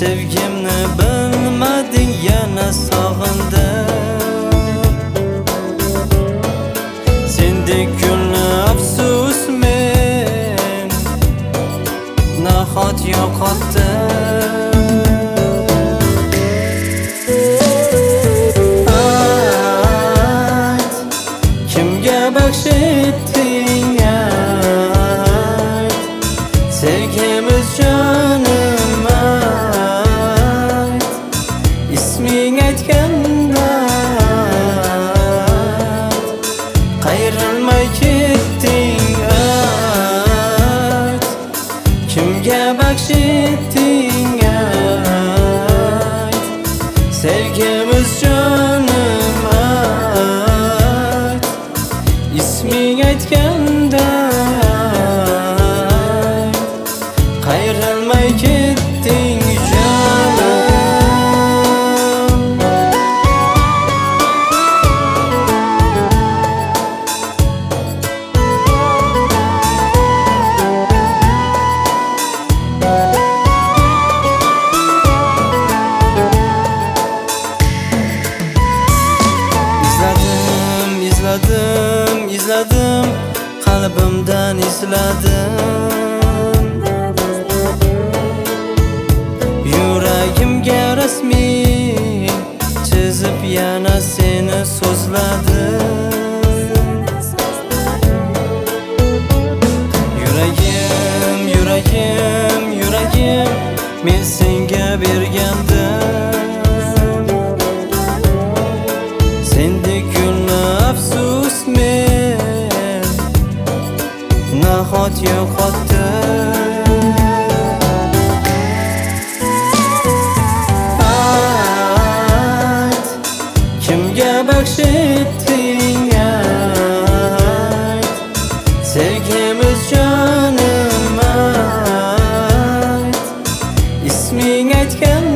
Sevgimni bilmading, yana sog'indim. Sendek gulni afsus men nahot yo'qotdim. Ayt, kimga baxsh etding, ayt, sevgimiz jonim, ayt, isming aytganda qayrilmay ketding, ayt, kimga baxsh etding, ayt, sevgimiz jonim, ayt, isming aytganda qayrilmay ketding jonim. İzledim, qalbimdan izladim. Yuragimga rasmiy chizib yana seni so'zladim. Yuragim, yuragim, yuragim men senga bergandim. Sendek gulni afsus men nahot yo'qotdim. Ayt, kimga baxsh etding, ayt, sevgimiz jonim, ayt, isming aytgan